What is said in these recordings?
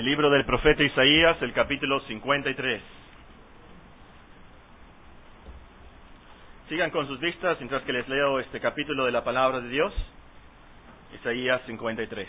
el libro del profeta Isaías, el capítulo 53. Sigan con sus vistas mientras que les leo este capítulo de la palabra de Dios, Isaías 53.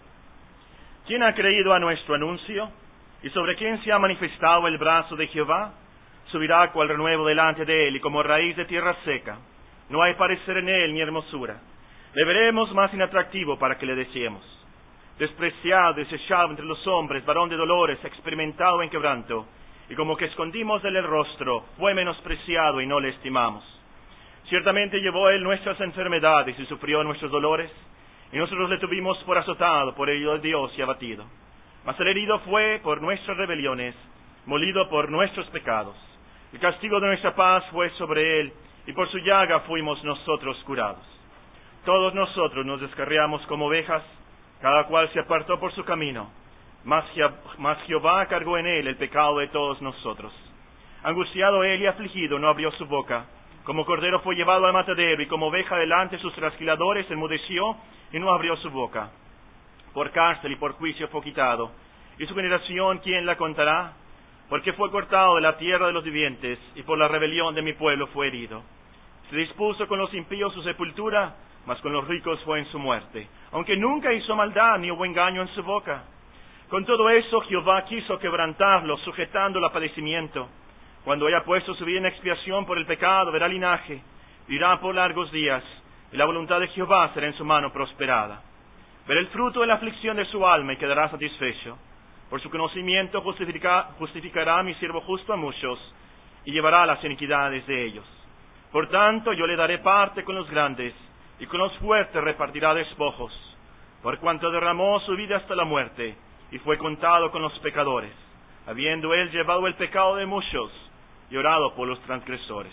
¿Quién ha creído a nuestro anuncio? ¿Y sobre quién se ha manifestado el brazo de Jehová? Subirá cual renuevo delante de él, y como raíz de tierra seca. No hay parecer en él ni hermosura. Le veremos más inatractivo para que le deseemos. Despreciado, desechado entre los hombres, varón de dolores, experimentado en quebranto, y como que escondimos de él el rostro, fue menospreciado y no le estimamos. Ciertamente llevó él nuestras enfermedades y sufrió nuestros dolores, y nosotros le tuvimos por azotado, por herido de Dios y abatido. Mas el herido fue por nuestras rebeliones, molido por nuestros pecados. El castigo de nuestra paz fue sobre él, y por su llaga fuimos nosotros curados. Todos nosotros nos descarriamos como ovejas, cada cual se apartó por su camino, mas Jehová cargó en él el pecado de todos nosotros. Angustiado él y afligido, no abrió su boca. Como cordero fue llevado al matadero, y como oveja delante de sus trasquiladores enmudeció, y no abrió su boca. Por cárcel y por juicio fue quitado. ¿Y su generación quién la contará? Porque fue cortado de la tierra de los vivientes, y por la rebelión de mi pueblo fue herido. Se dispuso con los impíos su sepultura, mas con los ricos fue en su muerte, aunque nunca hizo maldad ni hubo engaño en su boca. Con todo eso Jehová quiso quebrantarlo, sujetándolo a padecimiento. Cuando haya puesto su vida en expiación por el pecado, verá linaje, vivirá por largos días, y la voluntad de Jehová será en su mano prosperada. Verá el fruto de la aflicción de su alma y quedará satisfecho. Por su conocimiento justificará a mi siervo justo a muchos, y llevará las iniquidades de ellos. Por tanto, yo le daré parte con los grandes, y con los fuertes repartirá despojos, por cuanto derramó su vida hasta la muerte, y fue contado con los pecadores, habiendo él llevado el pecado de muchos, y orado por los transgresores.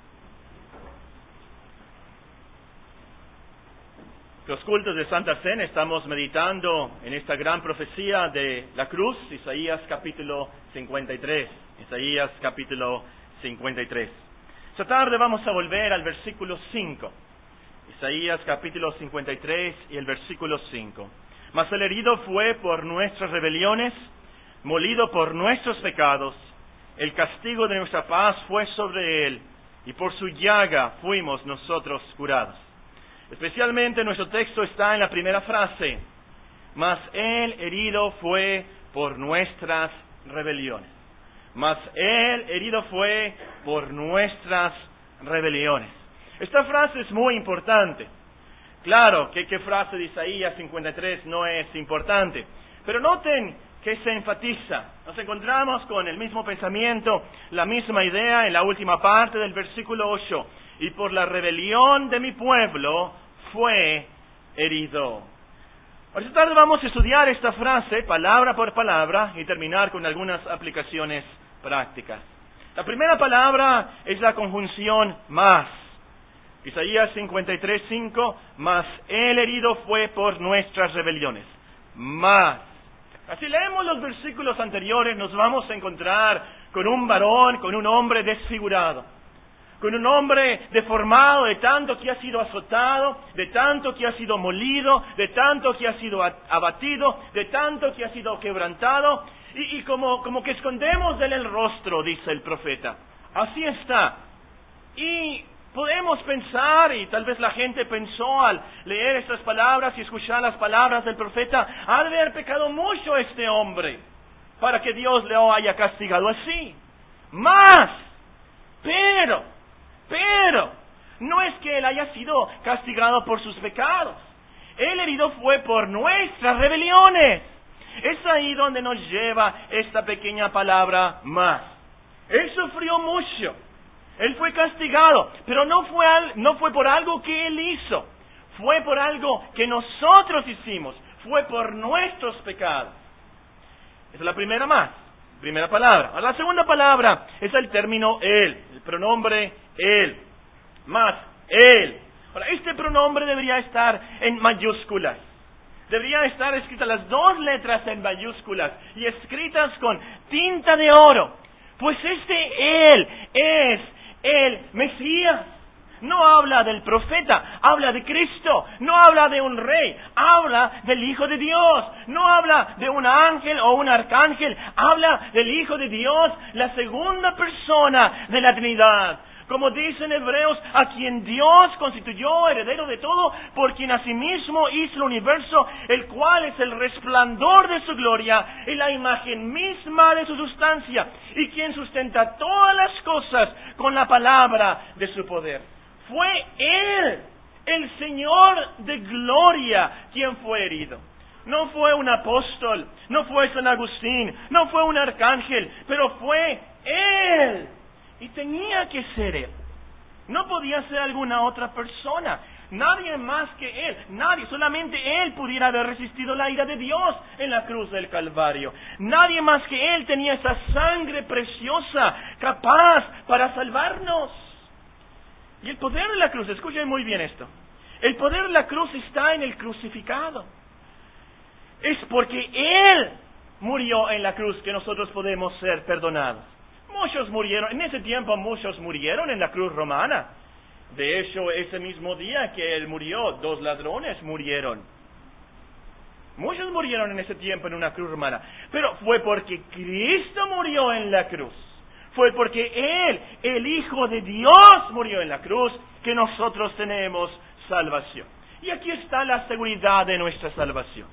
Los cultos de Santa Cena estamos meditando en esta gran profecía de la cruz, Isaías capítulo 53. Isaías capítulo 53. Esta tarde vamos a volver al versículo 5. Isaías capítulo 53 y el versículo 5. Mas el herido fue por nuestras rebeliones, molido por nuestros pecados. El castigo de nuestra paz fue sobre él, y por su llaga fuimos nosotros curados. Especialmente nuestro texto está en la primera frase. Mas el herido fue por nuestras rebeliones. Mas el herido fue por nuestras rebeliones. Esta frase es muy importante. Claro, ¿qué frase de Isaías 53 no es importante? Pero noten que se enfatiza. Nos encontramos con el mismo pensamiento, la misma idea en la última parte del versículo 8. Y por la rebelión de mi pueblo fue herido. Ahora esta tarde vamos a estudiar esta frase palabra por palabra y terminar con algunas aplicaciones prácticas. La primera palabra es la conjunción más. Isaías 53:5, mas el herido fue por nuestras rebeliones. Más. Así leemos los versículos anteriores, nos vamos a encontrar con un varón, con un hombre desfigurado, con un hombre deformado de tanto que ha sido azotado, de tanto que ha sido molido, de tanto que ha sido abatido, de tanto que ha sido quebrantado, y como que escondemos de él el rostro, dice el profeta. Así está. Y podemos pensar, y tal vez la gente pensó al leer estas palabras y escuchar las palabras del profeta, ha de haber pecado mucho este hombre para que Dios le haya castigado así. Pero, no es que él haya sido castigado por sus pecados. El herido fue por nuestras rebeliones. Es ahí donde nos lleva esta pequeña palabra más. Él sufrió mucho. Él fue castigado, pero no fue por algo que él hizo. Fue por algo que nosotros hicimos. Fue por nuestros pecados. Esa es la primera palabra. Ahora, la segunda palabra es el término él, el pronombre él. Más él. Ahora, este pronombre debería estar en mayúsculas. Deberían estar escritas las dos letras en mayúsculas y escritas con tinta de oro. Pues él es el Mesías. no habla del profeta, habla de Cristo. No habla de un rey, habla del Hijo de Dios. No habla de un ángel o un arcángel, habla del Hijo de Dios, la segunda persona de la Trinidad. Como dice en Hebreos, a quien Dios constituyó heredero de todo, por quien asimismo hizo el universo, el cual es el resplandor de su gloria y la imagen misma de su sustancia, y quien sustenta todas las cosas con la palabra de su poder. Fue Él, el Señor de gloria, quien fue herido. No fue un apóstol, no fue San Agustín, no fue un arcángel, pero fue Él. Y tenía que ser Él. No podía ser alguna otra persona. Nadie más que Él. Nadie, solamente Él pudiera haber resistido la ira de Dios en la cruz del Calvario. Nadie más que Él tenía esa sangre preciosa, capaz para salvarnos. Y el poder de la cruz, escuchen muy bien esto. El poder de la cruz está en el crucificado. Es porque Él murió en la cruz que nosotros podemos ser perdonados. Muchos murieron, en ese tiempo muchos murieron en la cruz romana. De hecho, ese mismo día que Él murió, 2 ladrones murieron. Muchos murieron en ese tiempo en una cruz romana. Pero fue porque Cristo murió en la cruz. Fue porque Él, el Hijo de Dios, murió en la cruz, que nosotros tenemos salvación. Y aquí está la seguridad de nuestra salvación.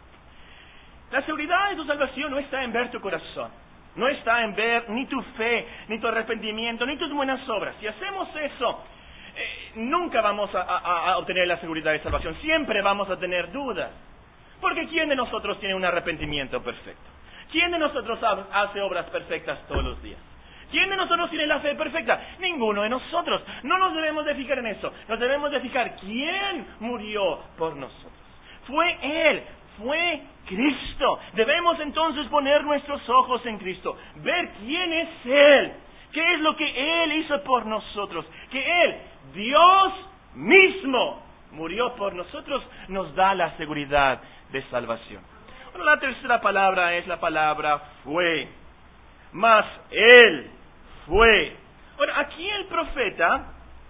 La seguridad de tu salvación no está en ver tu corazón. No está en ver ni tu fe, ni tu arrepentimiento, ni tus buenas obras. Si hacemos eso, nunca vamos a obtener la seguridad de salvación. Siempre vamos a tener dudas. Porque ¿quién de nosotros tiene un arrepentimiento perfecto? ¿Quién de nosotros hace obras perfectas todos los días? ¿Quién de nosotros tiene la fe perfecta? Ninguno de nosotros. No nos debemos de fijar en eso. Nos debemos de fijar quién murió por nosotros. Fue Él. Fue Cristo. Debemos entonces poner nuestros ojos en Cristo, ver quién es Él, qué es lo que Él hizo por nosotros, que Él, Dios mismo, murió por nosotros, nos da la seguridad de salvación. Bueno, la tercera palabra es la palabra fue, mas Él fue. Bueno, aquí el profeta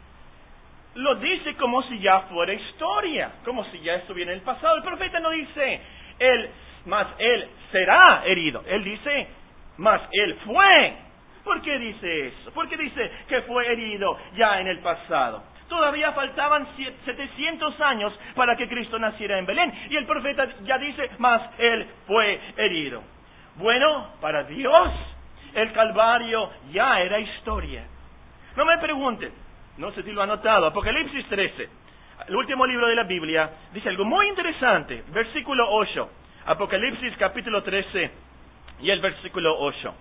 lo dice como si ya fuera historia, como si ya estuviera en el pasado. El profeta no dice, mas Él será herido. Él dice, mas Él fue. ¿Por qué dice eso? ¿Por qué dice que fue herido ya en el pasado? Todavía faltaban 700 años para que Cristo naciera en Belén. Y el profeta ya dice, mas Él fue herido. Bueno, para Dios, el Calvario ya era historia. No me pregunten. No sé si lo ha notado. Apocalipsis 13, el último libro de la Biblia, dice algo muy interesante. Versículo 8. Apocalipsis capítulo 13 y el versículo 8.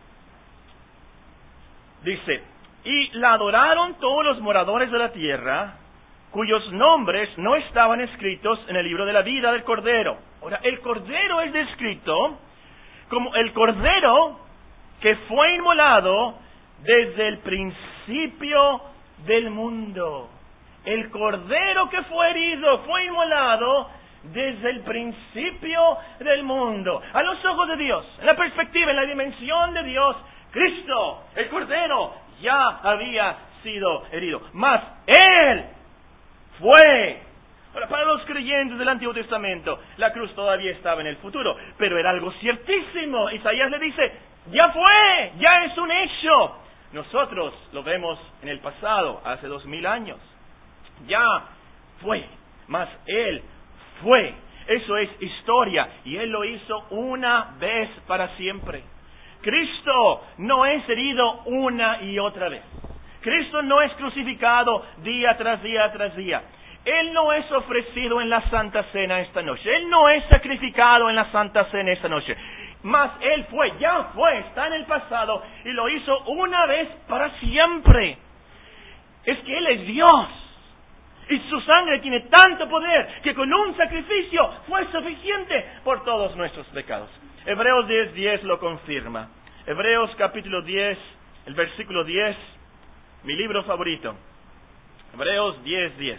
Dice, y la adoraron todos los moradores de la tierra, cuyos nombres no estaban escritos en el libro de la vida del Cordero. Ahora, el Cordero es descrito como el Cordero que fue inmolado desde el principio del mundo. El Cordero que fue herido, fue inmolado desde el principio del mundo. A los ojos de Dios, en la perspectiva, en la dimensión de Dios, Cristo, el Cordero, ya había sido herido. Mas Él fue. Ahora, para los creyentes del Antiguo Testamento, la cruz todavía estaba en el futuro, pero era algo ciertísimo. Isaías le dice, ya fue, ya es un hecho. Nosotros lo vemos en el pasado, hace 2000 años. Ya fue, mas Él fue. Eso es historia, y Él lo hizo una vez para siempre. Cristo no es herido una y otra vez. Cristo no es crucificado día tras día tras día. Él no es ofrecido en la Santa Cena esta noche. Él no es sacrificado en la Santa Cena esta noche. Mas Él fue, ya fue, está en el pasado y lo hizo una vez para siempre. Es que Él es Dios y su sangre tiene tanto poder que con un sacrificio fue suficiente por todos nuestros pecados. Hebreos 10:10 lo confirma. Hebreos capítulo 10, el versículo 10, mi libro favorito. Hebreos 10:10.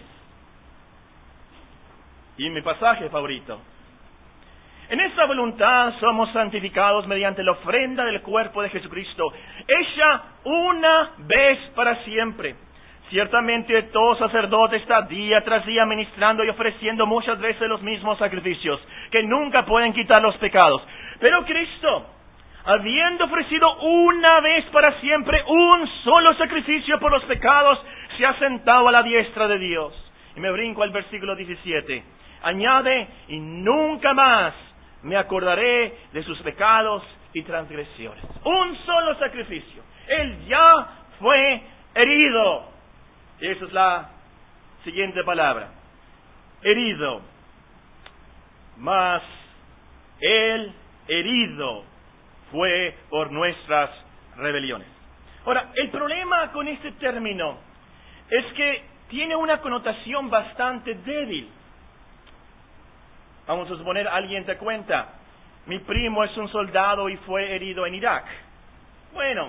Y mi pasaje favorito. En esta voluntad somos santificados mediante la ofrenda del cuerpo de Jesucristo, hecha una vez para siempre, Ciertamente todo sacerdote está día tras día ministrando y ofreciendo muchas veces los mismos sacrificios, que nunca pueden quitar los pecados. Pero Cristo, habiendo ofrecido una vez para siempre un solo sacrificio por los pecados, se ha sentado a la diestra de Dios. Y me brinco al versículo 17. Añade, y nunca más me acordaré de sus pecados y transgresiones. Un solo sacrificio. Él ya fue herido. Y esa es la siguiente palabra. Herido. Mas el herido fue por nuestras rebeliones. Ahora, el problema con este término es que tiene una connotación bastante débil. Vamos a suponer, alguien te cuenta, mi primo es un soldado y fue herido en Irak. Bueno,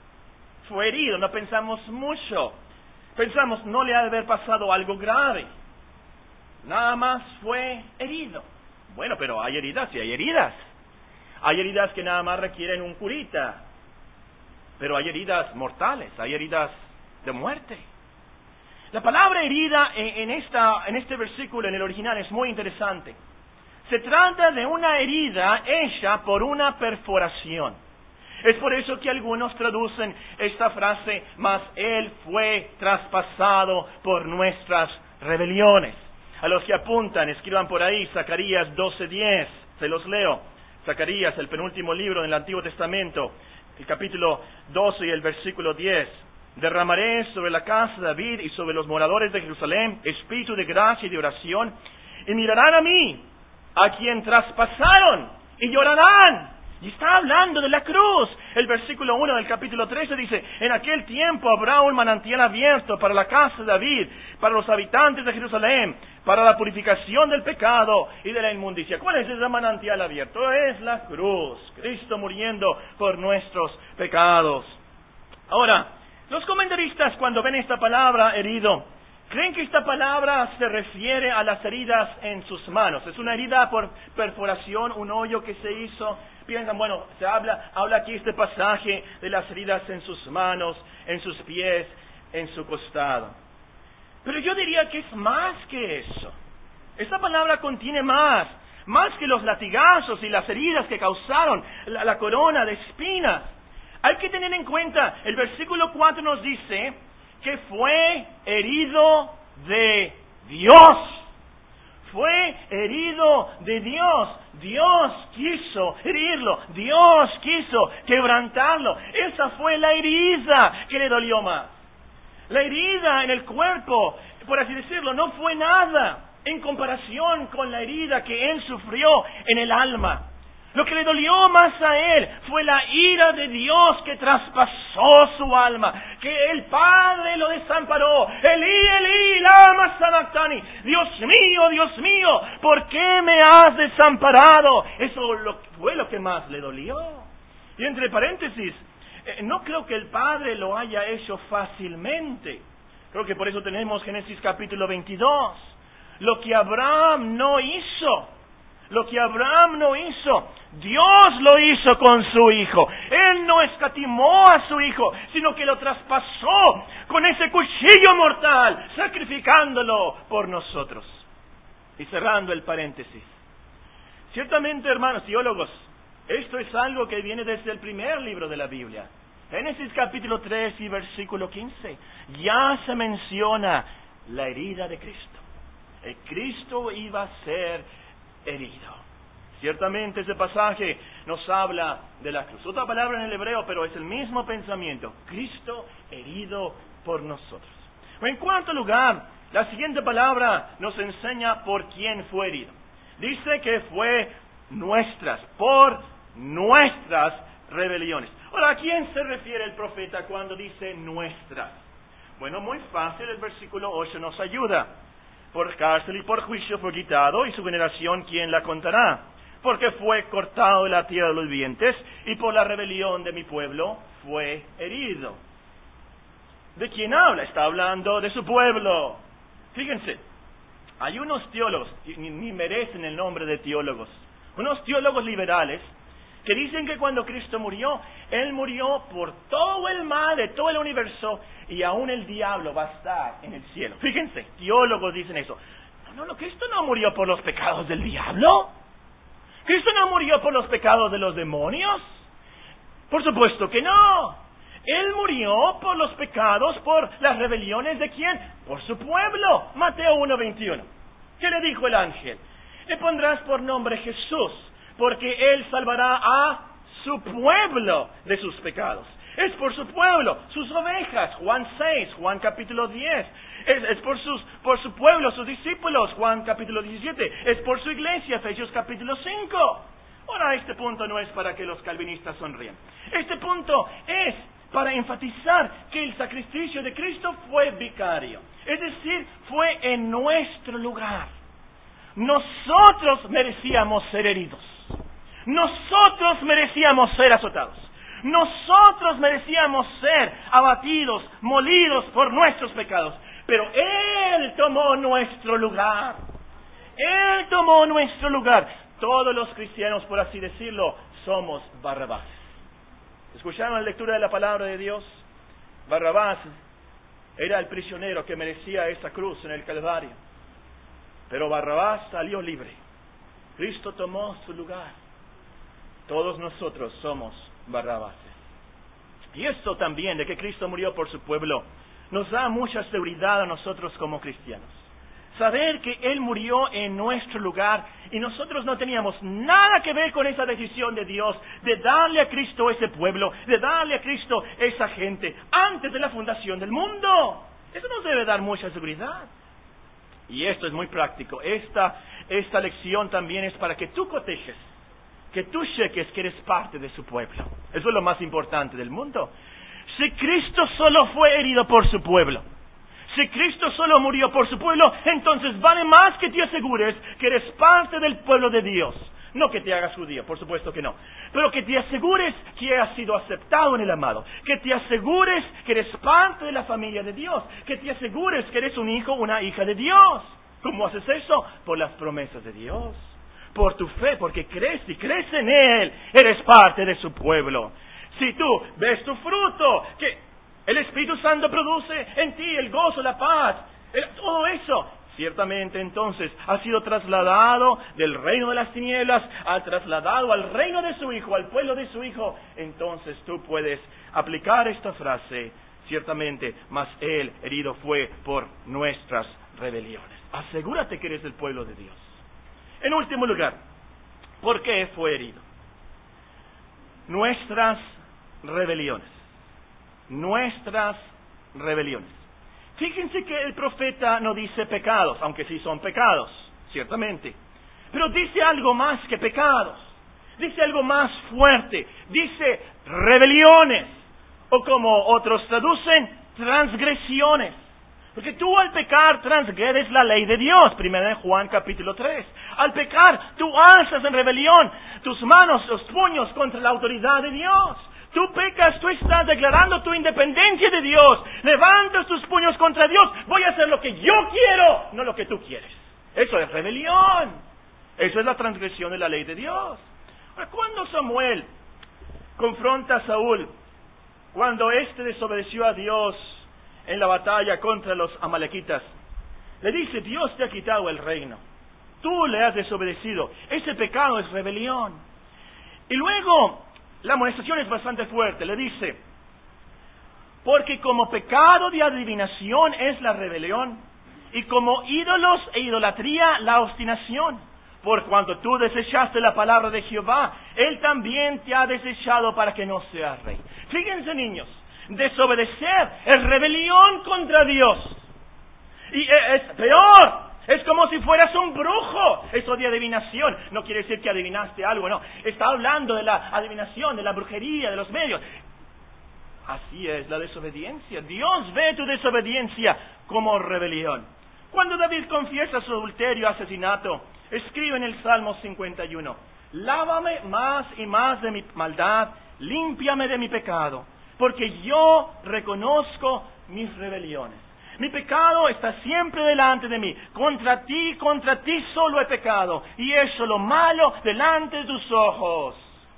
fue herido, no pensamos mucho. Pensamos, no le ha de haber pasado algo grave. Nada más fue herido. Bueno, pero hay heridas y hay heridas. Hay heridas que nada más requieren un curita. Pero hay heridas mortales, hay heridas de muerte. La palabra herida en este versículo, en el original, es muy interesante. Se trata de una herida hecha por una perforación. Es por eso que algunos traducen esta frase, mas Él fue traspasado por nuestras rebeliones. A los que apuntan, escriban por ahí, Zacarías 12:10, se los leo. Zacarías, el penúltimo libro del Antiguo Testamento, el capítulo 12 y el versículo 10. Derramaré sobre la casa de David y sobre los moradores de Jerusalén espíritu de gracia y de oración, y mirarán a mí, a quien traspasaron, y llorarán. Y está hablando de la cruz. El versículo 1 del capítulo 13 dice, en aquel tiempo habrá un manantial abierto para la casa de David, para los habitantes de Jerusalén, para la purificación del pecado y de la inmundicia. ¿Cuál es ese manantial abierto? Es la cruz. Cristo muriendo por nuestros pecados. Ahora, los comentaristas, cuando ven esta palabra herido, creen que esta palabra se refiere a las heridas en sus manos. Es una herida por perforación, un hoyo que se hizo. Piensan, bueno, habla aquí este pasaje de las heridas en sus manos, en sus pies, en su costado. Pero yo diría que es más que eso. Esta palabra contiene más que los latigazos y las heridas que causaron la corona de espinas. Hay que tener en cuenta, el versículo 4 nos dice que fue herido de Dios. Fue herido de Dios. Dios quiso herirlo. Dios quiso quebrantarlo. Esa fue la herida que le dolió más. La herida en el cuerpo, por así decirlo, no fue nada en comparación con la herida que él sufrió en el alma. Lo que le dolió más a él fue la ira de Dios que traspasó su alma, que el Padre lo desamparó. Elí, Elí, lama sabactani. Dios mío, ¿por qué me has desamparado? Eso fue lo que más le dolió. Y entre paréntesis, no creo que el Padre lo haya hecho fácilmente. Creo que por eso tenemos Génesis capítulo 22. Lo que Abraham no hizo, Dios lo hizo con su Hijo. Él no escatimó a su Hijo, sino que lo traspasó con ese cuchillo mortal, sacrificándolo por nosotros. Y cerrando el paréntesis. Ciertamente, hermanos teólogos, esto es algo que viene desde el primer libro de la Biblia. Génesis capítulo 3 y versículo 15. Ya se menciona la herida de Cristo. El Cristo iba a ser herido. Ciertamente ese pasaje nos habla de la cruz. Otra palabra en el hebreo, pero es el mismo pensamiento. Cristo herido por nosotros. En cuarto lugar, la siguiente palabra nos enseña por quién fue herido. Dice que fue por nuestras rebeliones. Ahora, ¿a quién se refiere el profeta cuando dice nuestras? Bueno, muy fácil, el versículo 8 nos ayuda. Por cárcel y por juicio fue quitado, y su generación, ¿quién la contará? Porque fue cortado de la tierra de los vivientes, y por la rebelión de mi pueblo fue herido. ¿De quién habla? Está hablando de su pueblo. Fíjense, hay unos teólogos, ni merecen el nombre de teólogos, unos teólogos liberales, que dicen que cuando Cristo murió, Él murió por todo el mal de todo el universo y aún el diablo va a estar en el cielo. Fíjense, teólogos dicen eso. No, Cristo no murió por los pecados del diablo. Cristo no murió por los pecados de los demonios. Por supuesto que no. Él murió por los pecados, por las rebeliones ¿de quién? Por su pueblo. Mateo 1:21. ¿Qué le dijo el ángel? Le pondrás por nombre Jesús, porque Él salvará a su pueblo de sus pecados. Es por su pueblo, sus ovejas, Juan 6, Juan capítulo 10. Es por su pueblo, sus discípulos, Juan capítulo 17. Es por su iglesia, Efesios capítulo 5. Ahora, este punto no es para que los calvinistas sonrían. Este punto es para enfatizar que el sacrificio de Cristo fue vicario. Es decir, fue en nuestro lugar. Nosotros merecíamos ser heridos. Nosotros merecíamos ser azotados. Nosotros merecíamos ser abatidos, molidos por nuestros pecados. Pero Él tomó nuestro lugar. Él tomó nuestro lugar. Todos los cristianos, por así decirlo, somos Barrabás. ¿Escucharon la lectura de la palabra de Dios? Barrabás era el prisionero que merecía esa cruz en el Calvario. Pero Barrabás salió libre. Cristo tomó su lugar. Todos nosotros somos Barrabás. Y esto también, de que Cristo murió por su pueblo, nos da mucha seguridad a nosotros como cristianos. Saber que Él murió en nuestro lugar y nosotros no teníamos nada que ver con esa decisión de Dios de darle a Cristo ese pueblo, de darle a Cristo esa gente antes de la fundación del mundo. Eso nos debe dar mucha seguridad. Y esto es muy práctico. Esta lección también es para que tú cotejes, que tú cheques que eres parte de su pueblo. Eso es lo más importante del mundo. Si Cristo solo fue herido por su pueblo, si Cristo solo murió por su pueblo, entonces vale más que te asegures que eres parte del pueblo de Dios. No que te hagas judío, por supuesto que no. Pero que te asegures que has sido aceptado en el amado. Que te asegures que eres parte de la familia de Dios. Que te asegures que eres un hijo o una hija de Dios. ¿Cómo haces eso? Por las promesas de Dios. Por tu fe, porque crees y crees en Él. Eres parte de su pueblo. Si tú ves tu fruto, que el Espíritu Santo produce en ti el gozo, la paz, todo eso, ciertamente entonces ha sido trasladado del reino de las tinieblas, trasladado al reino de su Hijo, al pueblo de su Hijo. Entonces tú puedes aplicar esta frase, ciertamente, mas Él herido fue por nuestras rebeliones. Asegúrate que eres del pueblo de Dios. En último lugar, ¿por qué fue herido? Nuestras rebeliones. Nuestras rebeliones. Fíjense que el profeta no dice pecados, aunque sí son pecados, ciertamente. Pero dice algo más que pecados. Dice algo más fuerte. Dice rebeliones. O como otros traducen, transgresiones. Porque tú al pecar transgredes la ley de Dios. Primera de Juan capítulo 3. Al pecar tú alzas en rebelión tus manos, los puños contra la autoridad de Dios. Tú pecas, tú estás declarando tu independencia de Dios. Levantas tus puños contra Dios. Voy a hacer lo que yo quiero, no lo que tú quieres. Eso es rebelión. Eso es la transgresión de la ley de Dios. Ahora, cuando Samuel confronta a Saúl, cuando éste desobedeció a Dios en la batalla contra los amalequitas, le dice: Dios te ha quitado el reino. Tú le has desobedecido. Ese pecado es rebelión. Y luego la amonestación es bastante fuerte. Le dice: porque como pecado de adivinación es la rebelión, y como ídolos e idolatría la obstinación. Por cuanto tú desechaste la palabra de Jehová, Él también te ha desechado para que no seas rey. Fíjense, niños, desobedecer es rebelión contra Dios. Y es peor. Es como si fueras un brujo. Eso de adivinación no quiere decir que adivinaste algo, no. Está hablando de la adivinación, de la brujería, de los medios. Así es la desobediencia. Dios ve tu desobediencia como rebelión. Cuando David confiesa su adulterio, asesinato, escribe en el Salmo 51: lávame más y más de mi maldad, límpiame de mi pecado, porque yo reconozco mis rebeliones. Mi pecado está siempre delante de mí. Contra ti solo he pecado, y he hecho lo malo delante de tus ojos.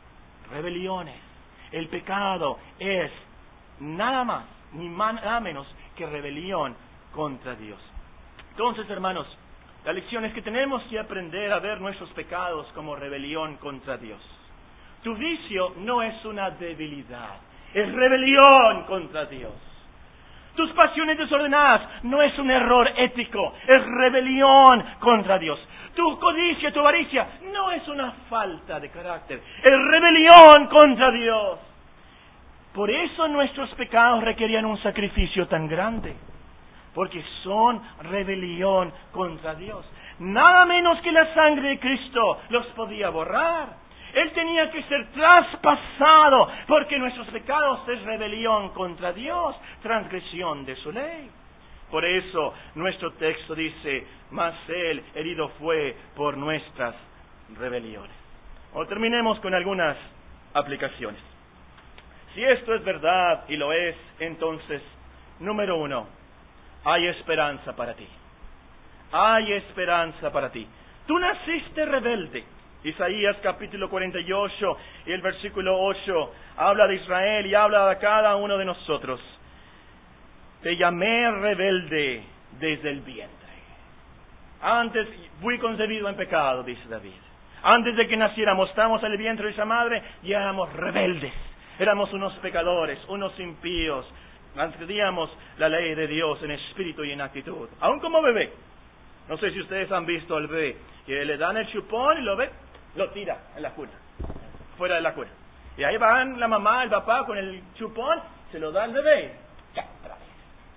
rebeliones. El pecado es nada más ni nada menos que rebelión contra Dios. Entonces, hermanos, la lección es que tenemos que aprender a ver nuestros pecados como rebelión contra Dios. Tu vicio no es una debilidad, es rebelión contra Dios. Tus pasiones desordenadas no es un error ético, es rebelión contra Dios. Tu codicia, tu avaricia no es una falta de carácter, es rebelión contra Dios. Por eso nuestros pecados requerían un sacrificio tan grande, porque son rebelión contra Dios. Nada menos que la sangre de Cristo los podía borrar. Él tenía que ser traspasado, porque nuestros pecados es rebelión contra Dios, transgresión de su ley. Por eso nuestro texto dice, mas Él herido fue por nuestras rebeliones. O terminemos con algunas aplicaciones. Si esto es verdad, y lo es, entonces, número 1, hay esperanza para ti. Hay esperanza para ti. Tú naciste rebelde. Isaías capítulo 48 y el versículo 8 habla de Israel y habla de cada uno de nosotros. Te llamé rebelde desde el vientre. Antes fui concebido en pecado, dice David. Antes de que naciéramos, estábamos en el vientre de esa madre y éramos rebeldes. Éramos unos pecadores, unos impíos. Transgredíamos la ley de Dios en espíritu y en actitud. Aún como bebé. No sé si ustedes han visto al bebé, que le dan el chupón y lo tira en la cuna, fuera de la cuna. Y ahí van la mamá, el papá con el chupón, se lo da al bebé. Ya, otra vez.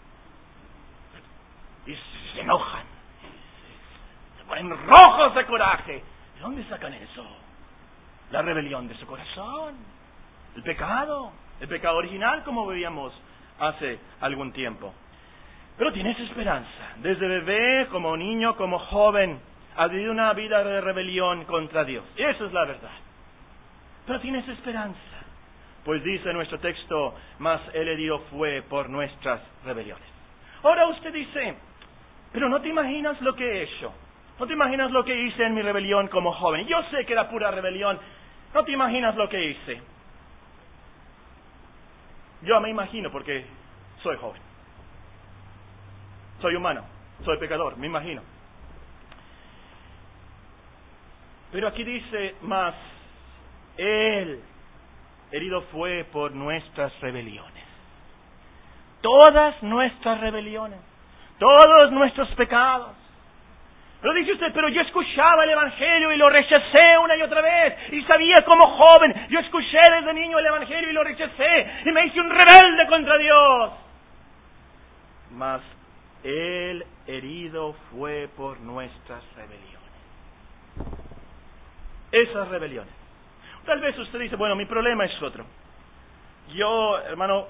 Y se enojan. Se ponen rojos de coraje. ¿De dónde sacan eso? La rebelión de su corazón. El pecado original, como veíamos hace algún tiempo. Pero tienes esperanza. Desde bebé, como niño, como joven, has vivido una vida de rebelión contra Dios. Eso es la verdad. Pero tienes esperanza. Pues dice nuestro texto, mas Él herido fue por nuestras rebeliones. Ahora usted dice, pero no te imaginas lo que he hecho. No te imaginas lo que hice en mi rebelión como joven. Yo sé que era pura rebelión. No te imaginas lo que hice. Yo me imagino porque soy joven. Soy humano, soy pecador, me imagino. Pero aquí dice, mas Él herido fue por nuestras rebeliones. Todas nuestras rebeliones, todos nuestros pecados. Pero dice usted, pero yo escuchaba el Evangelio y lo rechacé una y otra vez. Y sabía como joven, yo escuché desde niño el Evangelio y lo rechacé. Y me hice un rebelde contra Dios. Mas Él herido fue por nuestras rebeliones. Esas rebeliones. Tal vez usted dice, bueno, mi problema es otro. Yo, hermano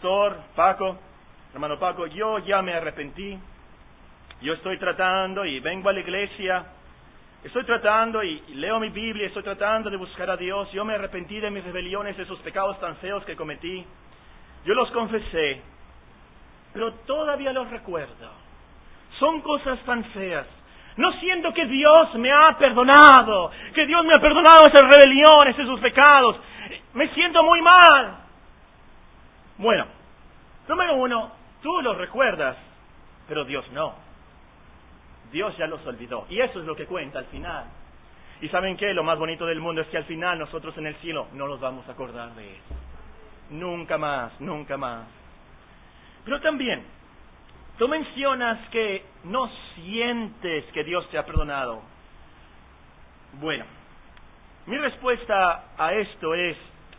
Paco, yo ya me arrepentí. Yo estoy tratando y vengo a la iglesia. Estoy tratando y leo mi Biblia, estoy tratando de buscar a Dios. Yo me arrepentí de mis rebeliones, de esos pecados tan feos que cometí. Yo los confesé. Pero todavía los recuerdo. Son cosas tan feas. No siento que Dios me ha perdonado, que Dios me ha perdonado esas rebeliones, esos pecados. Me siento muy mal. Bueno, número 1, tú los recuerdas, pero Dios no. Dios ya los olvidó. Y eso es lo que cuenta al final. ¿Y saben qué? Lo más bonito del mundo es que al final nosotros en el cielo no nos vamos a acordar de eso. Nunca más, nunca más. Pero también, tú mencionas que no sientes que Dios te ha perdonado. Bueno, mi respuesta a esto es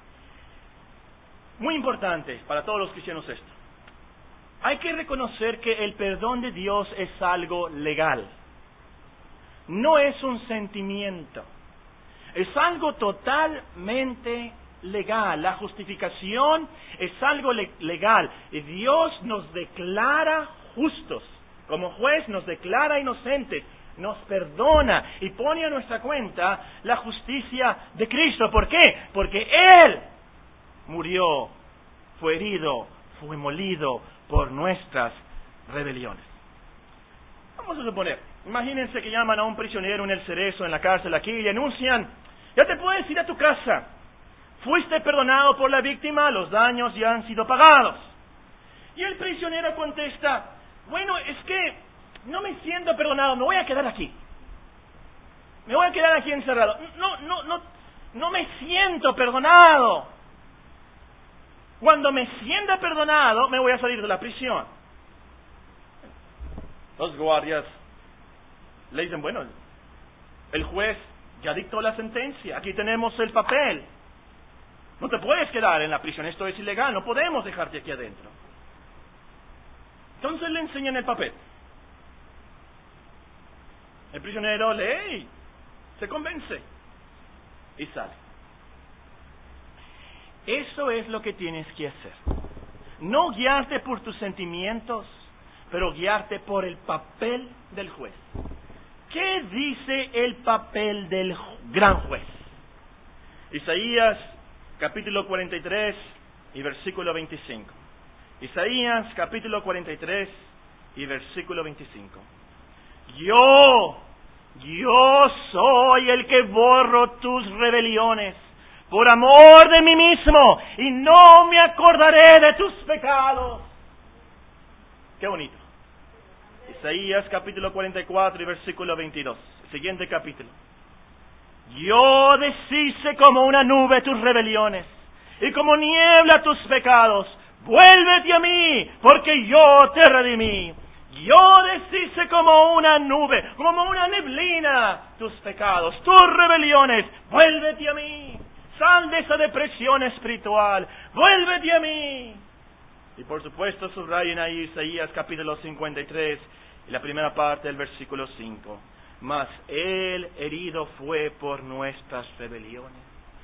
muy importante para todos los cristianos esto. Hay que reconocer que el perdón de Dios es algo legal. No es un sentimiento. Es algo totalmente legal. La justificación es algo legal. Y Dios nos declara justos. Como juez nos declara inocentes. Nos perdona y pone a nuestra cuenta la justicia de Cristo. ¿Por qué? Porque Él murió, fue herido, fue molido por nuestras rebeliones. Vamos a suponer, imagínense que llaman a un prisionero en el Cerezo, en la cárcel aquí, y anuncian, ya te puedes ir a tu casa. Fuiste perdonado por la víctima, los daños ya han sido pagados. Y el prisionero contesta, bueno, es que no me siento perdonado, me voy a quedar aquí. Me voy a quedar aquí encerrado. No me siento perdonado. Cuando me sienta perdonado, me voy a salir de la prisión. Los guardias le dicen, bueno, el juez ya dictó la sentencia, aquí tenemos el papel. No te puedes quedar en la prisión, esto es ilegal, no podemos dejarte aquí adentro. Entonces le enseñan el papel. El prisionero lee, se convence y sale. Eso es lo que tienes que hacer. No guiarte por tus sentimientos, pero guiarte por el papel del juez. ¿Qué dice el papel del gran juez? Isaías capítulo 43 y versículo 25. Isaías capítulo 43 y versículo 25. Yo soy el que borro tus rebeliones por amor de mí mismo y no me acordaré de tus pecados. Qué bonito. Isaías capítulo 44 y versículo 22. Siguiente capítulo. Yo deshice como una nube tus rebeliones y como niebla tus pecados. Vuélvete a mí, porque yo te redimí. Yo deshice como una nube, como una neblina tus pecados, tus rebeliones. Vuélvete a mí. Sal de esa depresión espiritual. Vuélvete a mí. Y por supuesto subrayen ahí Isaías capítulo 53 y la primera parte del versículo 5. Mas Él herido fue por nuestras rebeliones,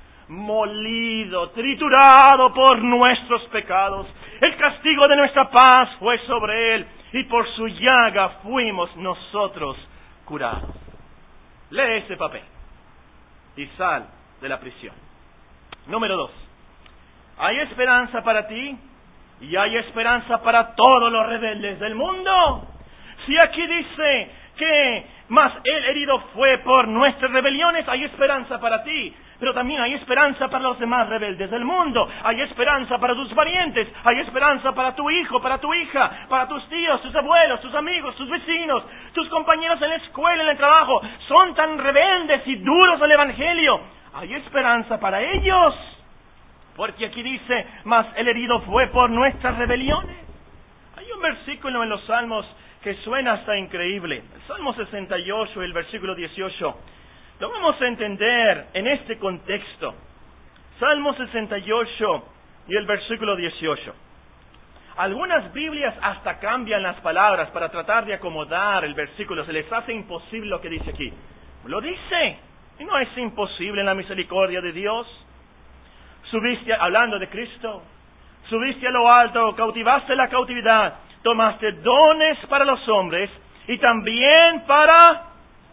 molido, triturado por nuestros pecados. El castigo de nuestra paz fue sobre Él, y por su llaga fuimos nosotros curados. Lee ese papel y sal de la prisión. Número 2. Hay esperanza para ti y hay esperanza para todos los rebeldes del mundo. Si aquí dice que mas Él herido fue por nuestras rebeliones, hay esperanza para ti. Pero también hay esperanza para los demás rebeldes del mundo. Hay esperanza para tus parientes. Hay esperanza para tu hijo, para tu hija, para tus tíos, tus abuelos, tus amigos, tus vecinos, tus compañeros en la escuela, en el trabajo. Son tan rebeldes y duros al Evangelio. Hay esperanza para ellos. Porque aquí dice, mas el herido fue por nuestras rebeliones. Hay un versículo en los Salmos que suena hasta increíble. El Salmo 68, el versículo 18. Lo vamos a entender en este contexto. Salmo 68 y el versículo 18. Algunas Biblias hasta cambian las palabras para tratar de acomodar el versículo. Se les hace imposible lo que dice aquí. Lo dice. Y no es imposible en la misericordia de Dios. Subiste, hablando de Cristo, subiste a lo alto, cautivaste la cautividad, tomaste dones para los hombres y también para...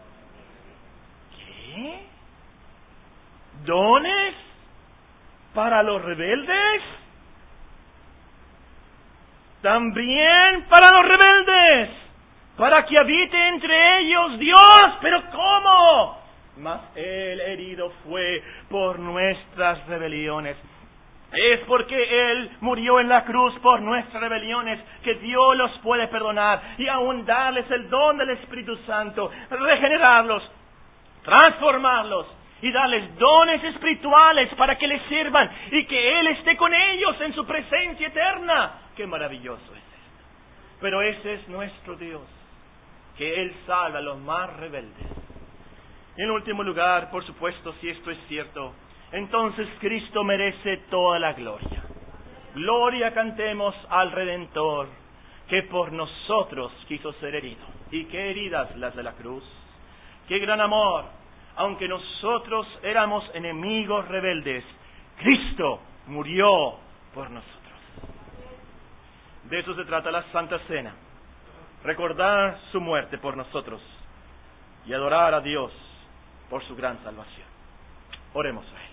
¿Qué? ¿Dones para los rebeldes? También para los rebeldes, para que habite entre ellos Dios. ¿Pero cómo? Mas Él herido fue por nuestras rebeliones. Es porque Él murió en la cruz por nuestras rebeliones que Dios los puede perdonar y aún darles el don del Espíritu Santo, regenerarlos, transformarlos y darles dones espirituales para que les sirvan y que Él esté con ellos en su presencia eterna. ¡Qué maravilloso es esto! Pero ese es nuestro Dios, que Él salva a los más rebeldes. Y en último lugar, por supuesto, si esto es cierto, entonces Cristo merece toda la gloria. Gloria cantemos al Redentor, que por nosotros quiso ser herido. Y qué heridas las de la cruz. Qué gran amor. Aunque nosotros éramos enemigos rebeldes, Cristo murió por nosotros. De eso se trata la Santa Cena. Recordar su muerte por nosotros y adorar a Dios por su gran salvación. Oremos a Él.